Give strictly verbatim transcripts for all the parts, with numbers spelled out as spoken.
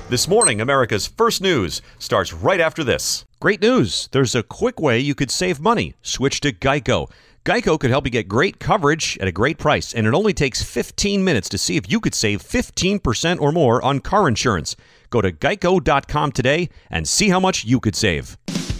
This morning, America's First News starts right after this. Great news. There's a quick way you could save money. Switch to Geico. Geico could help you get great coverage at a great price, and it only takes fifteen minutes to see if you could save fifteen percent or more on car insurance. Go to geico dot com today and see how much you could save.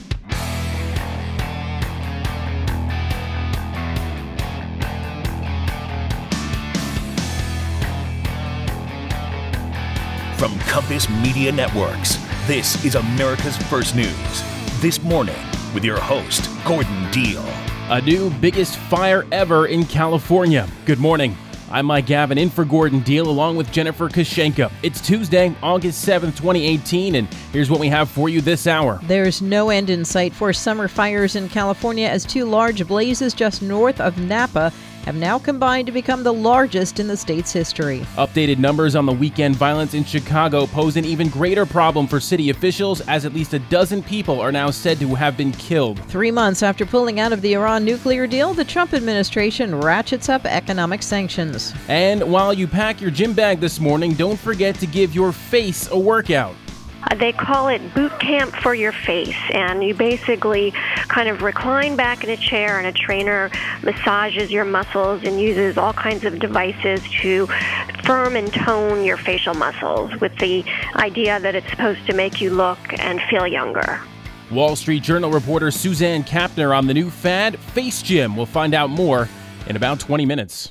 From Compass Media Networks, this is America's First News. This morning, with your host, Gordon Deal. A new biggest fire ever in California. Good morning. I'm Mike Gavin in for Gordon Deal along with Jennifer Kushenka. It's Tuesday, August seventh, twenty eighteen, and here's what we have for you this hour. There's no end in sight for summer fires in California as two large blazes just north of Napa have now combined to become the largest in the state's history. Updated numbers on the weekend violence in Chicago pose an even greater problem for city officials as at least a dozen people are now said to have been killed. Three months after pulling out of the Iran nuclear deal, the Trump administration ratchets up economic sanctions. And while you pack your gym bag this morning, don't forget to give your face a workout. Uh, they call it boot camp for your face, and you basically kind of recline back in a chair and a trainer massages your muscles and uses all kinds of devices to firm and tone your facial muscles with the idea that it's supposed to make you look and feel younger. Wall Street Journal reporter Suzanne Kapner on the new fad, Face Gym. We'll find out more in about twenty minutes.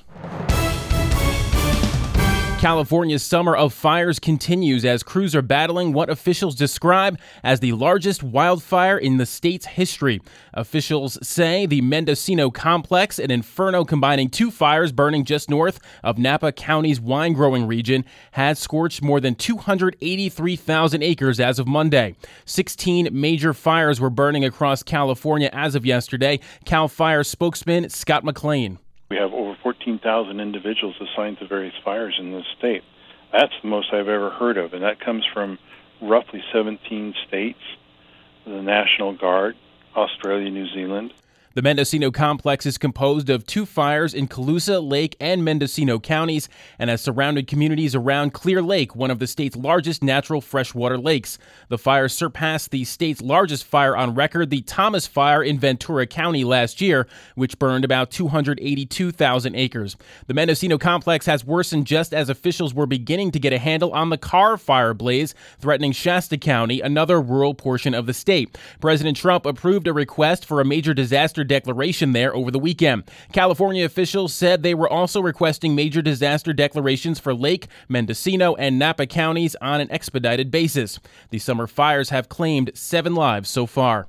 California's summer of fires continues as crews are battling what officials describe as the largest wildfire in the state's history. Officials say the Mendocino Complex, an inferno combining two fires burning just north of Napa County's wine-growing region, has scorched more than two hundred eighty-three thousand acres as of Monday. sixteen major fires were burning across California as of yesterday. CAL FIRE spokesman Scott McLean. We have over fourteen thousand individuals assigned to various fires in this state. That's the most I've ever heard of, and that comes from roughly seventeen states, the National Guard, Australia, New Zealand. The Mendocino Complex is composed of two fires in Colusa, Lake, and Mendocino counties and has surrounded communities around Clear Lake, one of the state's largest natural freshwater lakes. The fire surpassed the state's largest fire on record, the Thomas Fire in Ventura County last year, which burned about two hundred eighty-two thousand acres. The Mendocino Complex has worsened just as officials were beginning to get a handle on the Carr Fire blaze, threatening Shasta County, another rural portion of the state. President Trump approved a request for a major disaster declaration there over the weekend. California officials said they were also requesting major disaster declarations for Lake, Mendocino, and Napa counties on an expedited basis. The summer fires have claimed seven lives so far.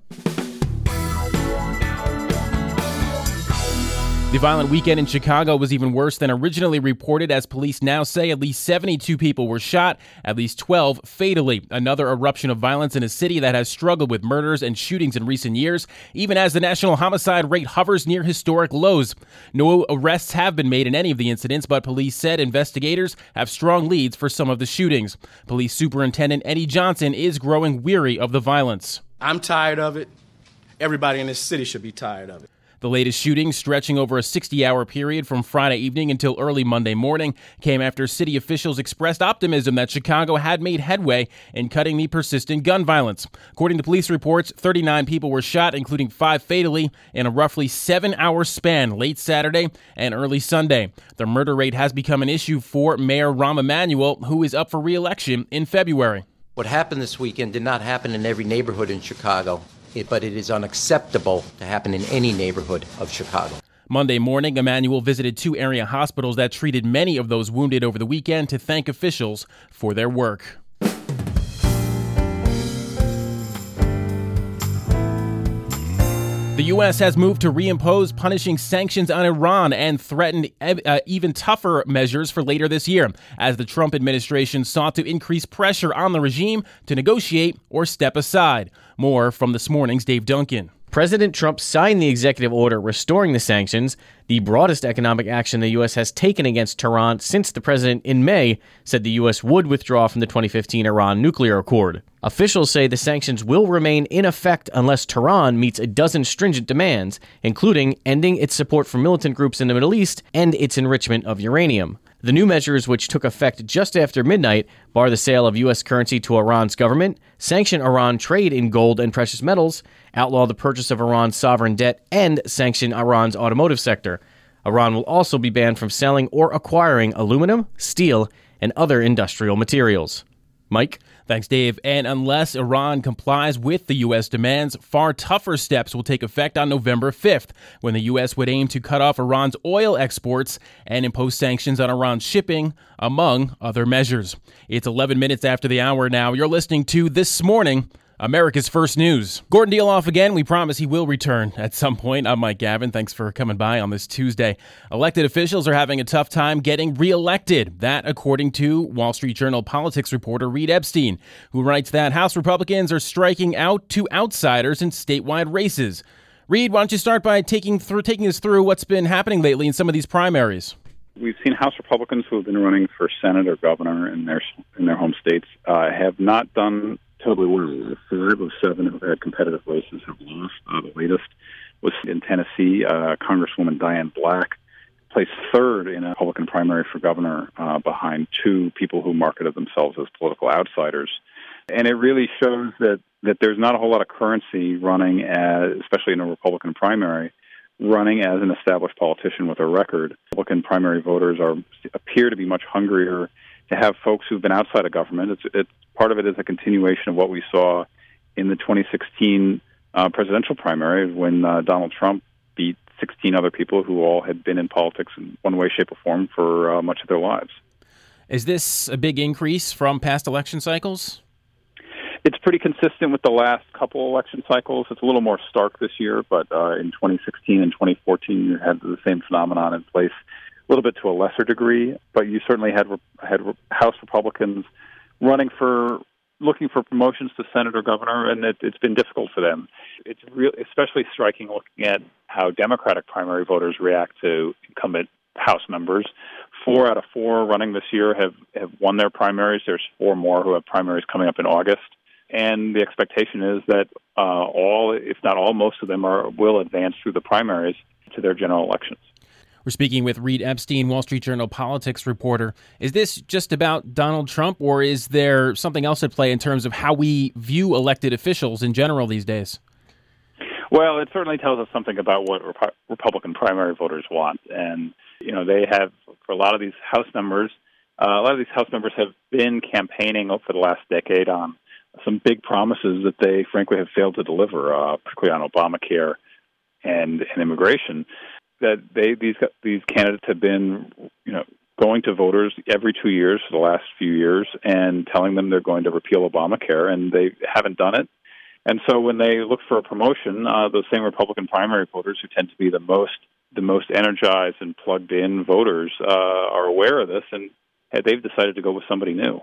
The violent weekend in Chicago was even worse than originally reported, as police now say at least seventy-two people were shot, at least twelve fatally. Another eruption of violence in a city that has struggled with murders and shootings in recent years, even as the national homicide rate hovers near historic lows. No arrests have been made in any of the incidents, but police said investigators have strong leads for some of the shootings. Police Superintendent Eddie Johnson is growing weary of the violence. I'm tired of it. Everybody in this city should be tired of it. The latest shooting, stretching over a sixty-hour period from Friday evening until early Monday morning, came after city officials expressed optimism that Chicago had made headway in cutting the persistent gun violence. According to police reports, thirty-nine people were shot, including five fatally, in a roughly seven-hour span late Saturday and early Sunday. The murder rate has become an issue for Mayor Rahm Emanuel, who is up for re-election in February. What happened this weekend did not happen in every neighborhood in Chicago. It, but it is unacceptable to happen in any neighborhood of Chicago. Monday morning, Emanuel visited two area hospitals that treated many of those wounded over the weekend to thank officials for their work. The U S has moved to reimpose punishing sanctions on Iran and threatened uh, even tougher measures for later this year, as the Trump administration sought to increase pressure on the regime to negotiate or step aside. More from this morning's Dave Duncan. President Trump signed the executive order restoring the sanctions, the broadest economic action the U S has taken against Tehran since the president in May said the U S would withdraw from the twenty fifteen Iran nuclear accord. Officials say the sanctions will remain in effect unless Tehran meets a dozen stringent demands, including ending its support for militant groups in the Middle East and its enrichment of uranium. The new measures, which took effect just after midnight, bar the sale of U S currency to Iran's government, sanction Iran trade in gold and precious metals, outlaw the purchase of Iran's sovereign debt, and sanction Iran's automotive sector. Iran will also be banned from selling or acquiring aluminum, steel, and other industrial materials. Mike? Thanks, Dave. And unless Iran complies with the U S demands, far tougher steps will take effect on November fifth, when the U S would aim to cut off Iran's oil exports and impose sanctions on Iran's shipping, among other measures. It's eleven minutes after the hour now. You're listening to This Morning, America's First News. Gordon Dealoff again. We promise he will return at some point. I'm Mike Gavin. Thanks for coming by on this Tuesday. Elected officials are having a tough time getting reelected. That, according to Wall Street Journal politics reporter Reed Epstein, who writes that House Republicans are striking out to outsiders in statewide races. Reed, why don't you start by taking through taking us through what's been happening lately in some of these primaries? We've seen House Republicans who have been running for Senate or governor in their in their home states uh, have not done terribly well. Five of seven who had competitive races have lost. Uh, the latest was in Tennessee. Uh, Congresswoman Diane Black placed third in a Republican primary for governor uh, behind two people who marketed themselves as political outsiders. And it really shows that, that there's not a whole lot of currency running, as, especially in a Republican primary, running as an established politician with a record. Republican primary voters are appear to be much hungrier to have folks who've been outside of government. It's, it's part of it is a continuation of what we saw in the twenty sixteen uh, presidential primary when uh, Donald Trump beat sixteen other people who all had been in politics in one way, shape, or form for uh, much of their lives. Is this a big increase from past election cycles? It's pretty consistent with the last couple election cycles. It's a little more stark this year, but uh, in twenty sixteen and twenty fourteen, you had the same phenomenon in place, a little bit to a lesser degree. But you certainly had had House Republicans running for, looking for promotions to Senate or governor, and it, it's been difficult for them. It's real, especially striking looking at how Democratic primary voters react to incumbent House members. Four out of four running this year have, have won their primaries. There's four more who have primaries coming up in August. And the expectation is that uh, all, if not all, most of them are will advance through the primaries to their general elections. We're speaking with Reed Epstein, Wall Street Journal politics reporter. Is this just about Donald Trump, or is there something else at play in terms of how we view elected officials in general these days? Well, it certainly tells us something about what Rep- Republican primary voters want. And, you know, they have, for a lot of these House members, uh, a lot of these House members have been campaigning for the last decade on some big promises that they, frankly, have failed to deliver, uh, particularly on Obamacare and, and immigration. That they these these candidates have been, you know, going to voters every two years for the last few years and telling them they're going to repeal Obamacare, and they haven't done it. And so when they look for a promotion, uh, those same Republican primary voters who tend to be the most the most energized and plugged in voters uh, are aware of this, and they've decided to go with somebody new.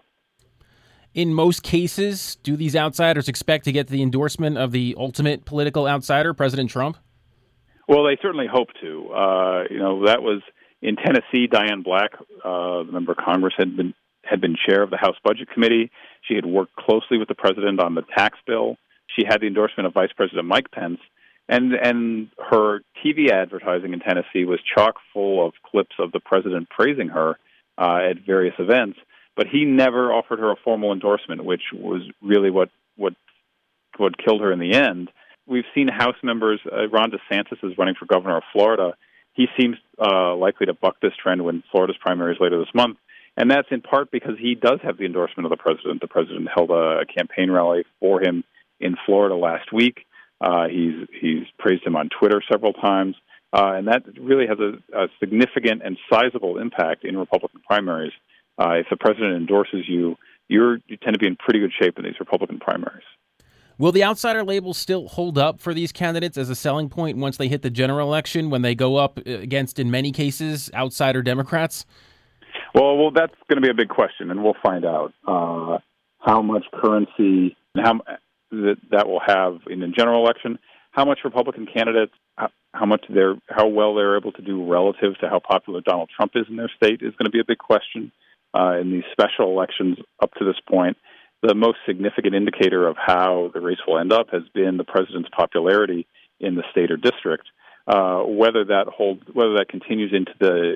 In most cases, do these outsiders expect to get the endorsement of the ultimate political outsider, President Trump? Well, they certainly hope to. Uh, you know, that was in Tennessee. Diane Black, uh, the member of Congress, had been had been chair of the House Budget Committee. She had worked closely with the president on the tax bill. She had the endorsement of Vice President Mike Pence, and and her T V advertising in Tennessee was chock full of clips of the president praising her uh, at various events. But he never offered her a formal endorsement, which was really what what what killed her in the end. We've seen House members, uh, Ron DeSantis is running for governor of Florida. He seems uh, likely to buck this trend when Florida's primary is later this month. And that's in part because he does have the endorsement of the president. The president held a, a campaign rally for him in Florida last week. Uh, he's he's praised him on Twitter several times. Uh, and that really has a, a significant and sizable impact in Republican primaries. Uh, if the president endorses you, you're, you tend to be in pretty good shape in these Republican primaries. Will the outsider label still hold up for these candidates as a selling point once they hit the general election, when they go up against, in many cases, outsider Democrats? Well, well, that's going to be a big question, and we'll find out uh, how much currency and how that, that will have in the general election. How much Republican candidates, how, how much they're, how well they're able to do relative to how popular Donald Trump is in their state is going to be a big question. Uh, in these special elections up to this point, the most significant indicator of how the race will end up has been the president's popularity in the state or district. Uh, whether that holds, whether that continues into the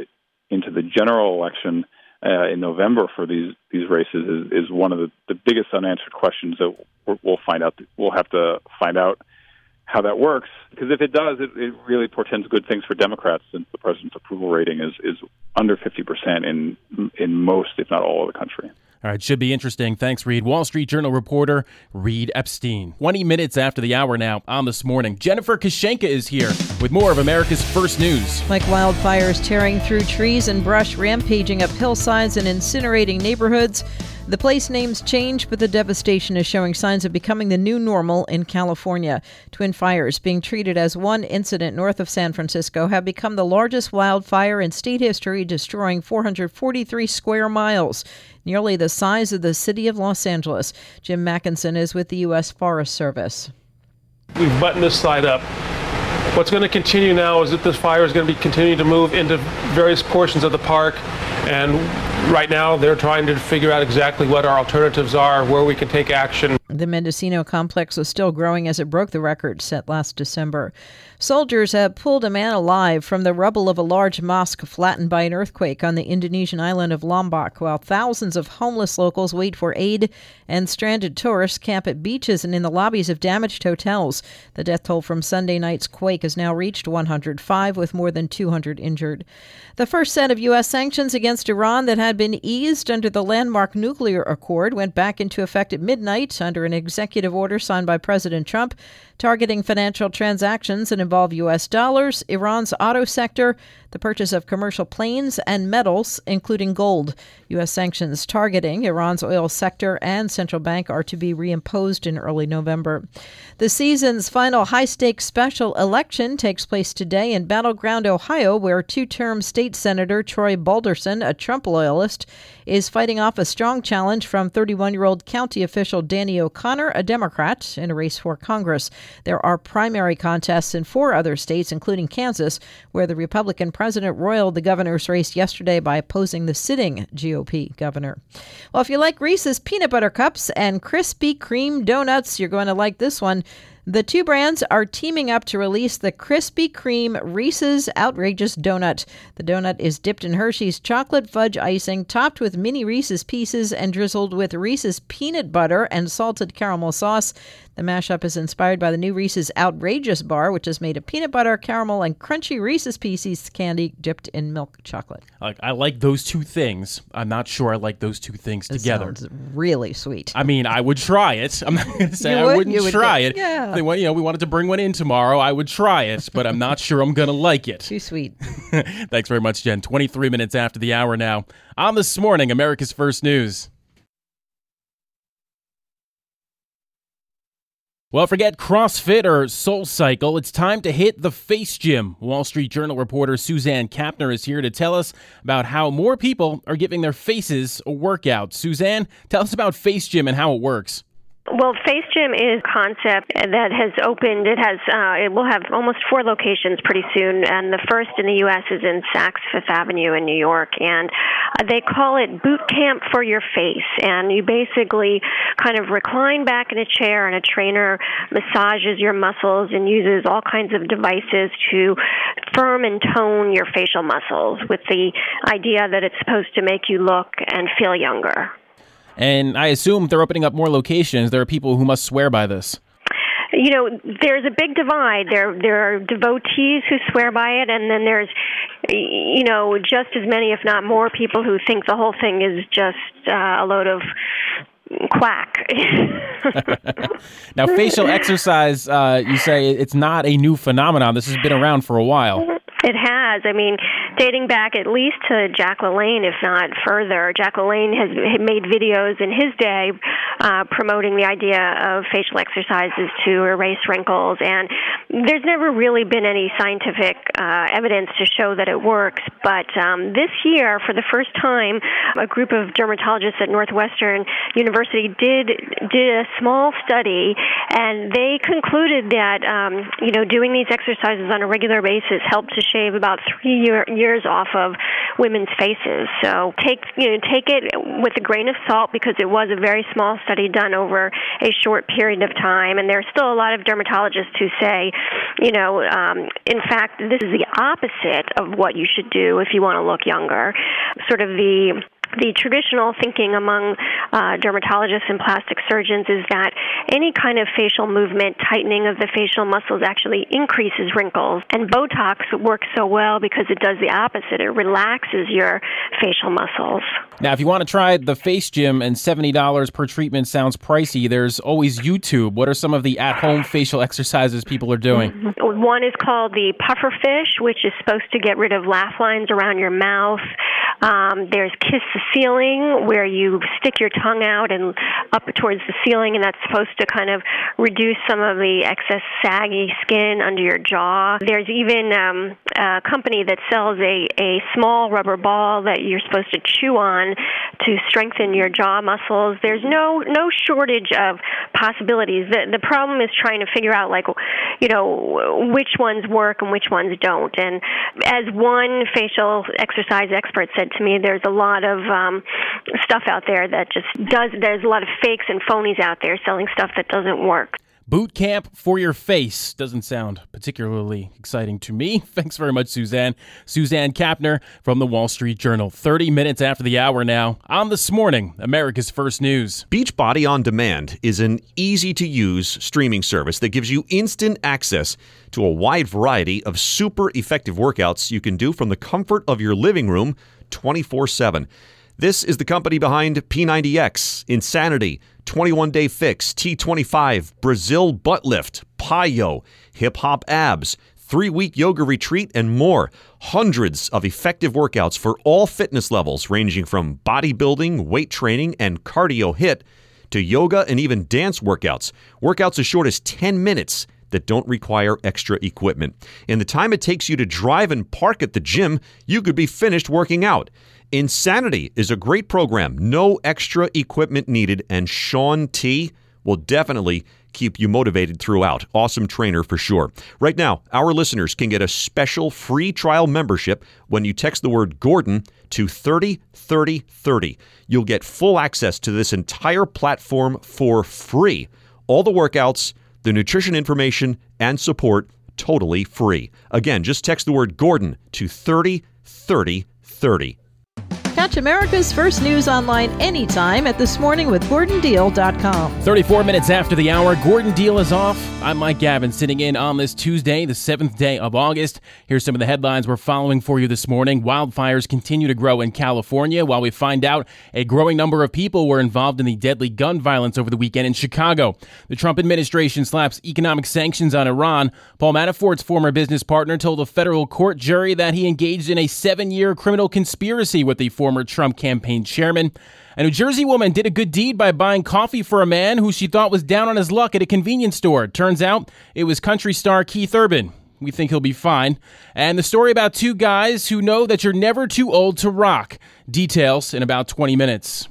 into the general election uh, in November for these these races is, is one of the, the biggest unanswered questions that we'll find out. We'll have to find out how that works, because if it does, it, it really portends good things for Democrats, since the president's approval rating is, is under fifty percent in in most, if not all, of the country. All right, should be interesting. Thanks, Reed. Wall Street Journal reporter Reed Epstein. twenty minutes after the hour now on This Morning. Jennifer Kashenka is here with more of America's First News. Like wildfires tearing through trees and brush, rampaging up hillsides and incinerating neighborhoods, the place names change, but the devastation is showing signs of becoming the new normal in California. Twin fires, being treated as one incident north of San Francisco, have become the largest wildfire in state history, destroying four hundred forty-three square miles, nearly the size of the city of Los Angeles. Jim Mackinson is with the U S Forest Service. We've buttoned this side up. What's going to continue now is that this fire is going to be continuing to move into various portions of the park, and right now they're trying to figure out exactly what our alternatives are, where we can take action. The Mendocino complex was still growing as it broke the record set last December. Soldiers have pulled a man alive from the rubble of a large mosque flattened by an earthquake on the Indonesian island of Lombok, while thousands of homeless locals wait for aid and stranded tourists camp at beaches and in the lobbies of damaged hotels. The death toll from Sunday night's quake has now reached one hundred five, with more than two hundred injured. The first set of U S sanctions against Iran that had been eased under the landmark nuclear accord went back into effect at midnight under an executive order signed by President Trump, targeting financial transactions that involve U S dollars, Iran's auto sector, the purchase of commercial planes, and metals, including gold. U S sanctions targeting Iran's oil sector and central bank are to be reimposed in early November. The season's final high-stakes special election takes place today in Battleground, Ohio, where two-term state senator Troy Balderson, a Trump loyalist, is fighting off a strong challenge from thirty-one-year-old county official Danny O'Connor, a Democrat, in a race for Congress. There are primary contests in four other states, including Kansas, where the Republican president roiled the governor's race yesterday by opposing the sitting G O P governor. Well, if you like Reese's peanut butter cups and Krispy Kreme donuts, you're going to like this one. The two brands are teaming up to release the Krispy Kreme Reese's Outrageous Donut. The donut is dipped in Hershey's chocolate fudge icing, topped with mini Reese's pieces, and drizzled with Reese's peanut butter and salted caramel sauce. The mashup is inspired by the new Reese's Outrageous bar, which is made of peanut butter, caramel, and crunchy Reese's Pieces candy dipped in milk chocolate. I, I like those two things. I'm not sure I like those two things It together. sounds really sweet. I mean, I would try it. I'm not going to say You I would? wouldn't You would try think- it. yeah. They want, you know, we wanted to bring one in tomorrow. I would try it, but I'm not sure I'm going to like it. Too sweet. Thanks very much, Jen. twenty-three minutes after the hour now. On This Morning, America's First News. Well, forget CrossFit or SoulCycle. It's time to hit the Face Gym. Wall Street Journal reporter Suzanne Kapner is here to tell us about how more people are giving their faces a workout. Suzanne, tell us about Face Gym and how it works. Well, Face Gym is a concept that has opened. It has. Uh, it will have almost four locations pretty soon, and the first in the U S is in Saks Fifth Avenue in New York, and uh, they call it Boot Camp for Your Face. And you basically kind of recline back in a chair, and a trainer massages your muscles and uses all kinds of devices to firm and tone your facial muscles, with the idea that it's supposed to make you look and feel younger. And I assume they're opening up more locations. There are people who must swear by this. You know, there's a big divide. There there are devotees who swear by it, and then there's, you know, just as many, if not more, people who think the whole thing is just uh, a load of quack. Now, facial exercise, uh, you say it's not a new phenomenon. This has been around for a while. It has. I mean, dating back at least to Jack LaLanne, if not further. Jack LaLanne has made videos in his day uh, promoting the idea of facial exercises to erase wrinkles, and there's never really been any scientific uh, evidence to show that it works. But um, this year, for the first time, a group of dermatologists at Northwestern University did did a small study, and they concluded that um, you know doing these exercises on a regular basis helped to shave about three year, years off of women's faces. So take you know take it with a grain of salt, because it was a very small study done over a short period of time, and there are still a lot of dermatologists who say, you know, um, in fact, this is the opposite of what you should do if you want to look younger. Sort of the The traditional thinking among uh, dermatologists and plastic surgeons is that any kind of facial movement, tightening of the facial muscles, actually increases wrinkles. And Botox works so well because it does the opposite. It relaxes your facial muscles. Now, if you want to try the Face Gym and seventy dollars per treatment sounds pricey, there's always YouTube. What are some of the at-home facial exercises people are doing? Mm-hmm. One is called the puffer fish, which is supposed to get rid of laugh lines around your mouth. Um, there's Kiss the Ceiling, where you stick your tongue out and up towards the ceiling, and that's supposed to kind of reduce some of the excess saggy skin under your jaw. There's even um, a company that sells a, a small rubber ball that you're supposed to chew on to strengthen your jaw muscles. There's no no shortage of possibilities. The, the problem is trying to figure out, like, you know, which ones work and which ones don't. And as one facial exercise expert said to me, there's a lot of um, stuff out there that just does, there's a lot of fakes and phonies out there selling stuff that doesn't work. Boot camp for your face doesn't sound particularly exciting to me. Thanks very much, Suzanne. Suzanne Kapner from the Wall Street Journal. thirty minutes after the hour now on This Morning, America's First News. Beachbody On Demand is an easy-to-use streaming service that gives you instant access to a wide variety of super effective workouts you can do from the comfort of your living room twenty-four seven. This is the company behind P ninety X, Insanity, twenty-one day Fix, T twenty-five, Brazil Butt Lift, Pyo, Hip Hop Abs, three-week yoga retreat, and more. Hundreds of effective workouts for all fitness levels, ranging from bodybuilding, weight training, and cardio hit to yoga and even dance workouts. Workouts as short as ten minutes that don't require extra equipment. In the time it takes you to drive and park at the gym, you could be finished working out. Insanity is a great program. No extra equipment needed, and Shaun T will definitely keep you motivated throughout. Awesome trainer for sure. Right now, our listeners can get a special free trial membership when you text the word Gordon to thirty thirty thirty. You'll get full access to this entire platform for free. All the workouts, the nutrition information, and support totally free. Again, just text the word Gordon to thirty thirty thirty. Catch America's First News online anytime at this morning with Gordon Deal dot com. thirty-four minutes after the hour, Gordon Deal is off. I'm Mike Gavin, sitting in on this Tuesday, the seventh day of August. Here's some of the headlines we're following for you this morning. Wildfires continue to grow in California, while we find out a growing number of people were involved in the deadly gun violence over the weekend in Chicago. The Trump administration slaps economic sanctions on Iran. Paul Manafort's former business partner told a federal court jury that he engaged in a seven-year criminal conspiracy with the former Trump campaign chairman. A New Jersey woman did a good deed by buying coffee for a man who she thought was down on his luck at a convenience store. Turns out it was country star Keith Urban. We think he'll be fine. And the story about two guys who know that you're never too old to rock. Details in about twenty minutes.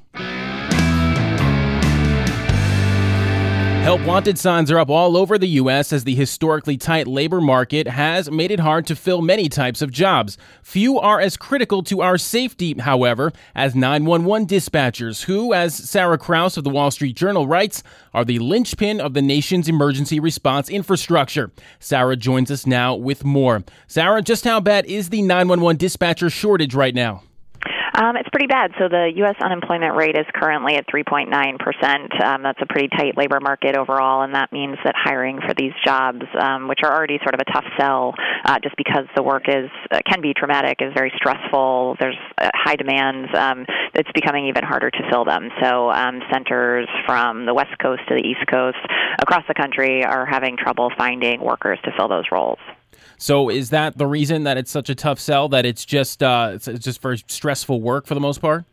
Help wanted signs are up all over the U S as the historically tight labor market has made it hard to fill many types of jobs. Few are as critical to our safety, however, as nine one one dispatchers, who, as Sarah Kraus of the Wall Street Journal writes, are the linchpin of the nation's emergency response infrastructure. Sarah joins us now with more. Sarah, just how bad is the nine one one dispatcher shortage right now? Um, it's pretty bad. So the U S unemployment rate is currently at three point nine percent. Um, that's a pretty tight labor market overall, and that means that hiring for these jobs, um, which are already sort of a tough sell, uh, just because the work is uh, can be traumatic, is very stressful, there's uh, high demands, um, it's becoming even harder to fill them. So um, centers from the West Coast to the East Coast across the country are having trouble finding workers to fill those roles. So is that the reason that it's such a tough sell, that it's just uh, it's just very stressful work for the most part?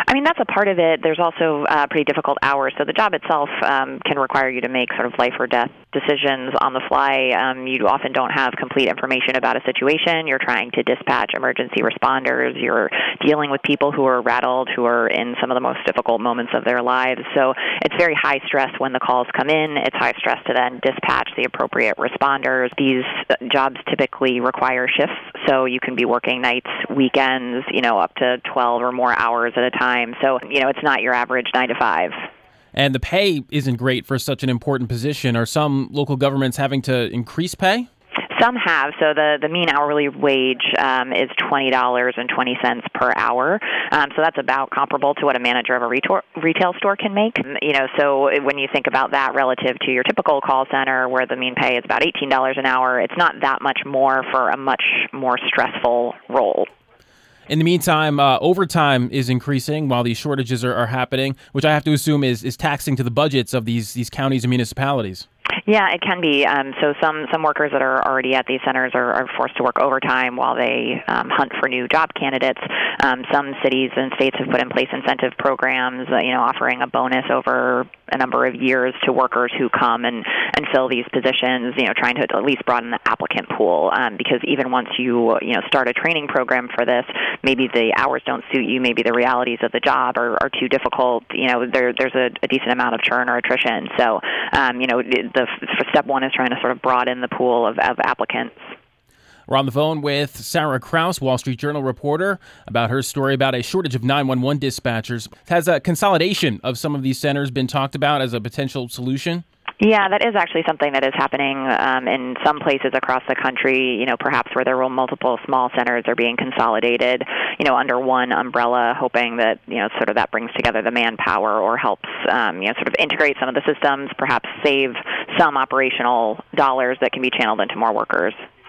I mean, that's a part of it. There's also uh, pretty difficult hours. So the job itself um, can require you to make sort of life or death decisions on the fly. Um, you often don't have complete information about a situation. You're trying to dispatch emergency responders. You're dealing with people who are rattled, who are in some of the most difficult moments of their lives. So it's very high stress when the calls come in. It's high stress to then dispatch the appropriate responders. These jobs typically require shifts, so you can be working nights, weekends, you know, up to twelve or more hours at a time. So, you know, it's not your average nine to five. And the pay isn't great for such an important position. Are some local governments having to increase pay? Some have. So the, the mean hourly wage um, is twenty dollars and twenty cents per hour. Um, so that's about comparable to what a manager of a retail, retail store can make. You know, so when you think about that relative to your typical call center where the mean pay is about eighteen dollars an hour, it's not that much more for a much more stressful role. In the meantime, uh, overtime is increasing while these shortages are, are happening, which I have to assume is, is taxing to the budgets of these, these counties and municipalities. Yeah, it can be. Um, so some, some workers that are already at these centers are, are forced to work overtime while they um, hunt for new job candidates. Um, some cities and states have put in place incentive programs, uh, you know, offering a bonus over a number of years to workers who come and, and fill these positions, you know, trying to at least broaden the applicant pool. Um, because even once you, you know, start a training program for this, maybe the hours don't suit you, maybe the realities of the job are, are too difficult. You know, there, there's a, a decent amount of churn or attrition. So, um, you know, the step one is trying to sort of broaden the pool of, of applicants. We're on the phone with Sarah Kraus, Wall Street Journal reporter, about her story about a shortage of nine one one dispatchers. Has a consolidation of some of these centers been talked about as a potential solution? Yeah, that is actually something that is happening um, in some places across the country, you know, perhaps where there were multiple small centers are being consolidated, you know, under one umbrella, hoping that, you know, sort of that brings together the manpower or helps, um, you know, sort of integrate some of the systems, perhaps save some operational dollars that can be channeled into more workers.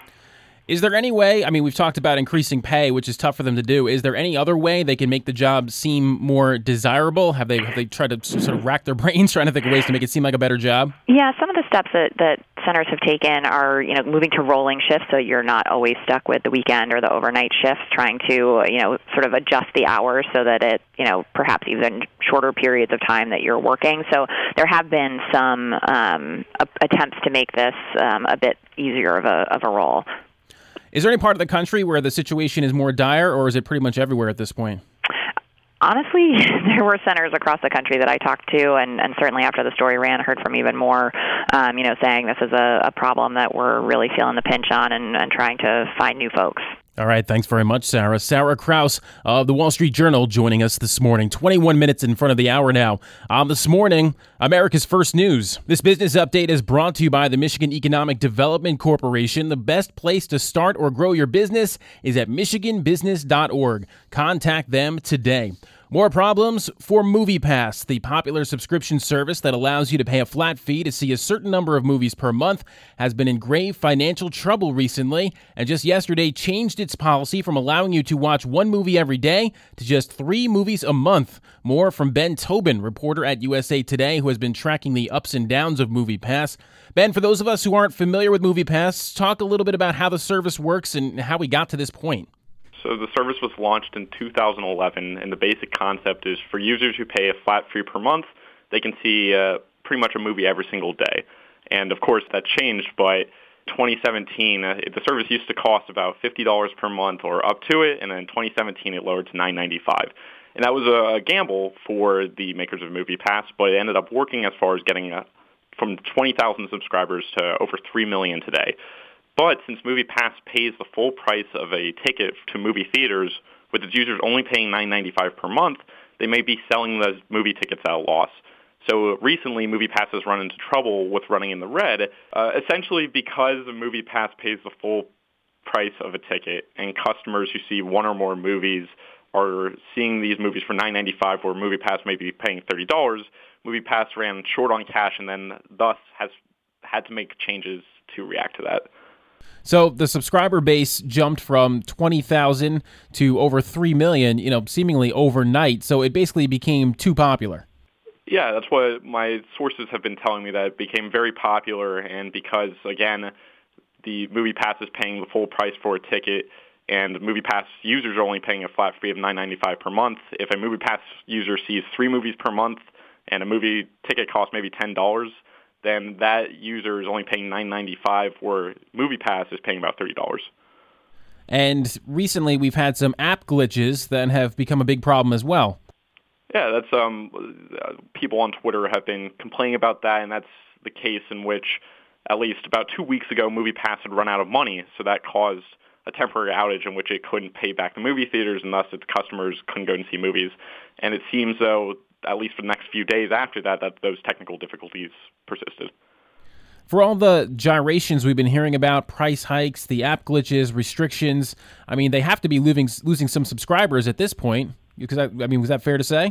Is there any way, I mean, we've talked about increasing pay, which is tough for them to do. Is there any other way they can make the job seem more desirable? Have they have they tried to sort of rack their brains trying to think of ways to make it seem like a better job? Yeah, some of the steps that, that centers have taken are, you know, moving to rolling shifts so you're not always stuck with the weekend or the overnight shifts, trying to, you know, sort of adjust the hours so that it, you know, perhaps even shorter periods of time that you're working. So there have been some um, attempts to make this um, a bit easier of a of a role. Is there any part of the country where the situation is more dire, or is it pretty much everywhere at this point? Honestly, there were centers across the country that I talked to, and, and certainly after the story ran, heard from even more, um, you know, saying this is a, a problem that we're really feeling the pinch on and, and trying to find new folks. All right, thanks very much, Sarah. Sarah Kraus of the Wall Street Journal joining us this morning. twenty-one minutes in front of the hour now. On This Morning, America's First News. This business update is brought to you by the Michigan Economic Development Corporation. The best place to start or grow your business is at michigan business dot org. Contact them today. More problems for MoviePass, the popular subscription service that allows you to pay a flat fee to see a certain number of movies per month, has been in grave financial trouble recently, and just yesterday changed its policy from allowing you to watch one movie every day to just three movies a month. More from Ben Tobin, reporter at U S A Today, who has been tracking the ups and downs of MoviePass. Ben, for those of us who aren't familiar with MoviePass, talk a little bit about how the service works and how we got to this point. So the service was launched in two thousand eleven, and the basic concept is for users who pay a flat fee per month, they can see uh, pretty much a movie every single day. And, of course, that changed, but twenty seventeen, uh, the service used to cost about fifty dollars per month or up to it, and then in twenty seventeen it lowered to nine ninety-five. And that was a gamble for the makers of MoviePass, but it ended up working as far as getting uh, from twenty thousand subscribers to over three million today. But since MoviePass pays the full price of a ticket to movie theaters, with its users only paying nine ninety-five per month, they may be selling those movie tickets at a loss. So recently, MoviePass has run into trouble with running in the red, uh, essentially because MoviePass pays the full price of a ticket, and customers who see one or more movies are seeing these movies for nine ninety-five, where MoviePass may be paying thirty dollars. MoviePass ran short on cash and then thus has had to make changes to react to that. So the subscriber base jumped from twenty thousand to over three million, you know, seemingly overnight. So it basically became too popular. Yeah, that's what my sources have been telling me, that it became very popular. And because, again, the MoviePass is paying the full price for a ticket, and MoviePass users are only paying a flat fee of nine ninety-five per month. If a MoviePass user sees three movies per month and a movie ticket costs maybe ten dollars, then that user is only paying nine ninety-five, where MoviePass is paying about thirty dollars. And recently we've had some app glitches that have become a big problem as well. Yeah, that's um, people on Twitter have been complaining about that, and that's the case in which at least about two weeks ago MoviePass had run out of money, so that caused a temporary outage in which it couldn't pay back the movie theaters, and thus its customers couldn't go and see movies. And it seems though, at least for the next few days after that, that those technical difficulties persisted. For all the gyrations we've been hearing about, price hikes, the app glitches, restrictions, I mean, they have to be losing, losing some subscribers at this point. Because I, I mean, was that fair to say?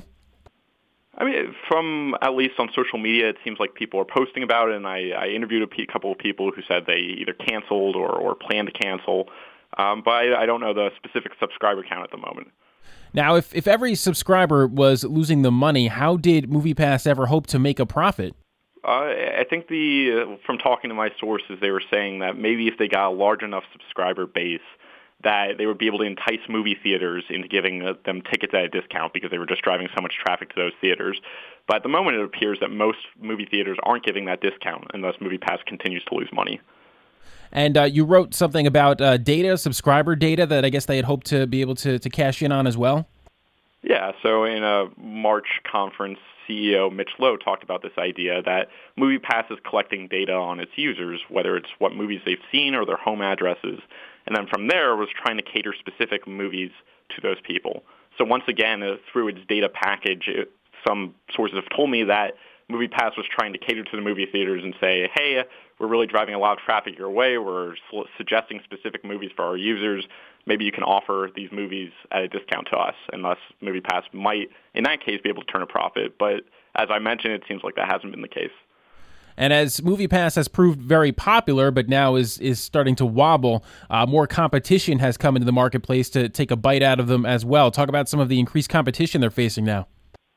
I mean, from at least on social media, it seems like people are posting about it, and I, I interviewed a p- couple of people who said they either canceled or, or plan to cancel, um, but I, I don't know the specific subscriber count at the moment. Now, if, if every subscriber was losing the money, how did MoviePass ever hope to make a profit? Uh, I think the uh, from talking to my sources, they were saying that maybe if they got a large enough subscriber base, that they would be able to entice movie theaters into giving them tickets at a discount because they were just driving so much traffic to those theaters. But at the moment, it appears that most movie theaters aren't giving that discount, and thus MoviePass continues to lose money. And uh, you wrote something about uh, data, subscriber data, that I guess they had hoped to be able to, to cash in on as well? Yeah, so in a March conference, C E O Mitch Lowe talked about this idea that MoviePass is collecting data on its users, whether it's what movies they've seen or their home addresses, and then from there was trying to cater specific movies to those people. So once again, uh, through its data package, it, some sources have told me that MoviePass was trying to cater to the movie theaters and say, hey, we're really driving a lot of traffic your way. We're su- suggesting specific movies for our users. Maybe you can offer these movies at a discount to us, and thus MoviePass might, in that case, be able to turn a profit. But as I mentioned, it seems like that hasn't been the case. And as MoviePass has proved very popular, but now is is starting to wobble, uh, more competition has come into the marketplace to take a bite out of them as well. Talk about some of the increased competition they're facing now.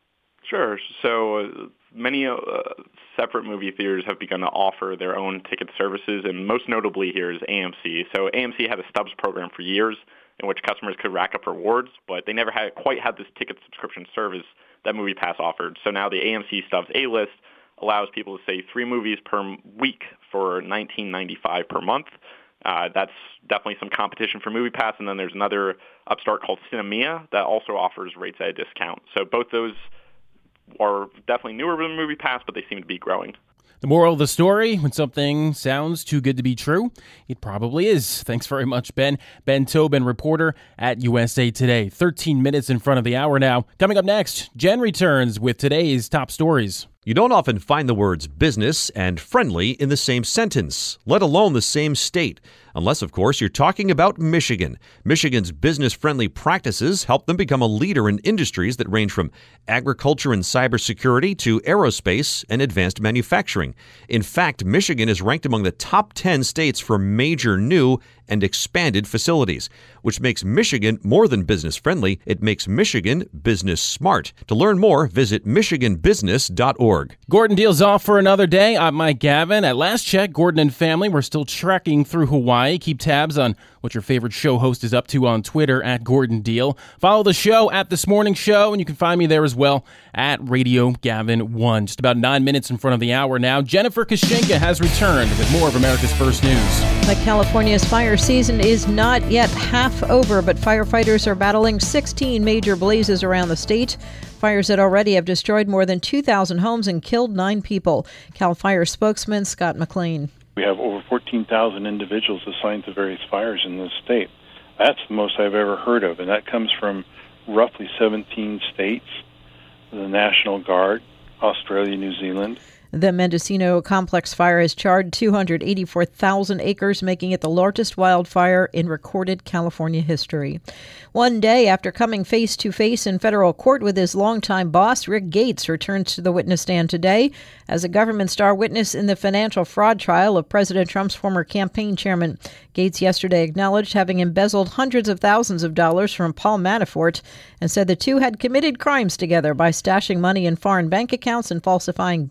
Sure. So uh, many uh, separate movie theaters have begun to offer their own ticket services, and most notably here is A M C. So A M C had a stubs program for years in which customers could rack up rewards, but they never had quite had this ticket subscription service that MoviePass offered. So now the A M C Stubs A-List allows people to say three movies per week for nineteen ninety-five per month. Uh, that's definitely some competition for MoviePass, and then there's another upstart called Cinemia that also offers rates at a discount. So both those are definitely newer than MoviePass, but they seem to be growing. The moral of the story, when something sounds too good to be true, it probably is. Thanks very much, Ben. Ben Tobin, reporter at U S A Today. thirteen minutes in front of the hour now. Coming up next, Jen returns with today's top stories. You don't often find the words business and friendly in the same sentence, let alone the same state. Unless, of course, you're talking about Michigan. Michigan's business-friendly practices help them become a leader in industries that range from agriculture and cybersecurity to aerospace and advanced manufacturing. In fact, Michigan is ranked among the top ten states for major new and expanded facilities, which makes Michigan more than business-friendly. It makes Michigan business-smart. To learn more, visit michigan business dot org. Gordon Deal's off for another day. I'm Mike Gavin. At last check, Gordon and family were still trekking through Hawaii. Keep tabs on what your favorite show host is up to on Twitter at Gordon Deal. Follow the show at This Morning Show, and you can find me there as well at Radio Gavin one. Just about nine minutes in front of the hour now. Jennifer Kashinka has returned with more of America's First News. But California's fire season is not yet half over, but firefighters are battling sixteen major blazes around the state. Fires that already have destroyed more than two thousand homes and killed nine people. CAL FIRE spokesman Scott McLean. We have over fourteen thousand individuals assigned to various fires in this state. That's the most I've ever heard of, and that comes from roughly seventeen states, the National Guard, Australia, New Zealand. The Mendocino Complex fire has charred two hundred eighty-four thousand acres, making it the largest wildfire in recorded California history. One day after coming face-to-face in federal court with his longtime boss, Rick Gates returns to the witness stand today as a government star witness in the financial fraud trial of President Trump's former campaign chairman. Gates yesterday acknowledged having embezzled hundreds of thousands of dollars from Paul Manafort and said the two had committed crimes together by stashing money in foreign bank accounts and falsifying bank loan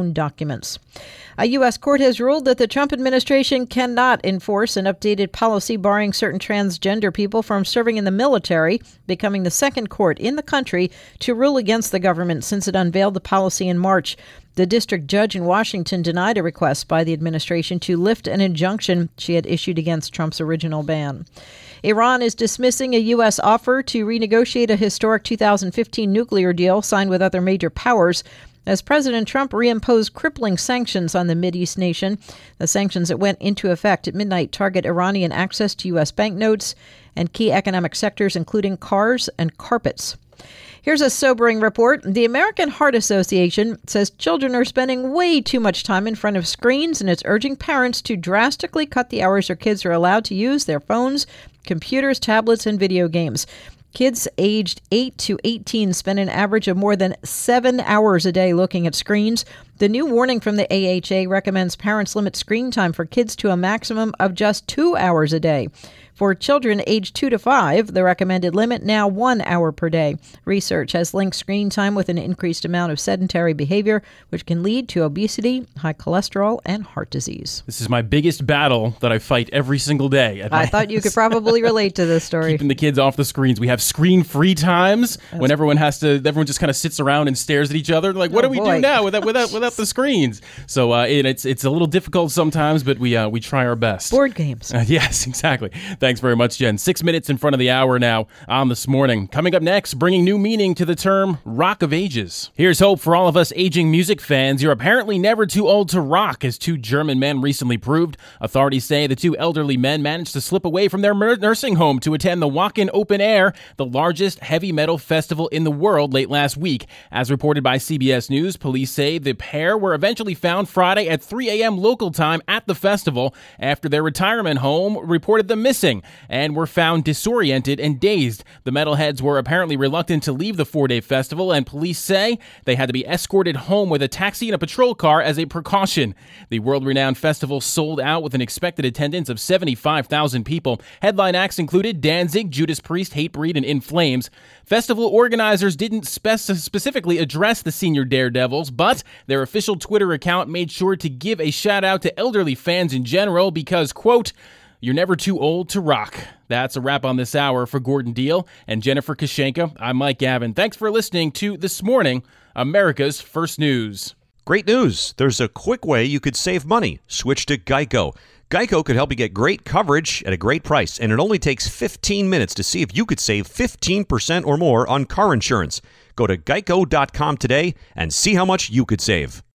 loan documents. A U S court has ruled that the Trump administration cannot enforce an updated policy barring certain transgender people from serving in the military, becoming the second court in the country to rule against the government since it unveiled the policy in March. The district judge in Washington denied a request by the administration to lift an injunction she had issued against Trump's original ban. Iran is dismissing a U S offer to renegotiate a historic two thousand fifteen nuclear deal signed with other major powers, as President Trump reimposed crippling sanctions on the Mideast nation. The sanctions that went into effect at midnight target Iranian access to U S banknotes and key economic sectors, including cars and carpets. Here's a sobering report. The American Heart Association says children are spending way too much time in front of screens, and it's urging parents to drastically cut the hours their kids are allowed to use their phones, computers, tablets, and video games. Kids aged eight to eighteen spend an average of more than seven hours a day looking at screens. The new warning from the A H A recommends parents limit screen time for kids to a maximum of just two hours a day. For children aged two to five, the recommended limit now one hour per day. Research has linked screen time with an increased amount of sedentary behavior, which can lead to obesity, high cholesterol, and heart disease. This is my biggest battle that I fight every single day. At I thought you could probably relate to this story. Keeping the kids off the screens. We have screen-free times That's when everyone has to. Everyone just kind of sits around and stares at each other. Like, what oh, do we boy. do now without without without the screens? So uh, it, it's it's a little difficult sometimes, but we uh, we try our best. Board games. Uh, yes, exactly. Thanks very much, Jen. Six minutes in front of the hour now on This Morning. Coming up next, bringing new meaning to the term Rock of Ages. Here's hope for all of us aging music fans. You're apparently never too old to rock, as two German men recently proved. Authorities say the two elderly men managed to slip away from their nursing home to attend the Wacken Open Air, the largest heavy metal festival in the world, late last week. As reported by C B S News, police say the pair were eventually found Friday at three a.m. local time at the festival after their retirement home reported them missing and were found disoriented and dazed. The metalheads were apparently reluctant to leave the four-day festival, and police say they had to be escorted home with a taxi and a patrol car as a precaution. The world-renowned festival sold out with an expected attendance of seventy-five thousand people. Headline acts included Danzig, Judas Priest, Hatebreed, and In Flames. Festival organizers didn't spec- specifically address the senior daredevils, but their official Twitter account made sure to give a shout-out to elderly fans in general because, quote, "You're never too old to rock." That's a wrap on this hour. For Gordon Deal and Jennifer Kashenka, I'm Mike Gavin. Thanks for listening to This Morning, America's First News. Great news. There's a quick way you could save money. Switch to Geico. Geico could help you get great coverage at a great price, and it only takes fifteen minutes to see if you could save fifteen percent or more on car insurance. Go to geico dot com today and see how much you could save.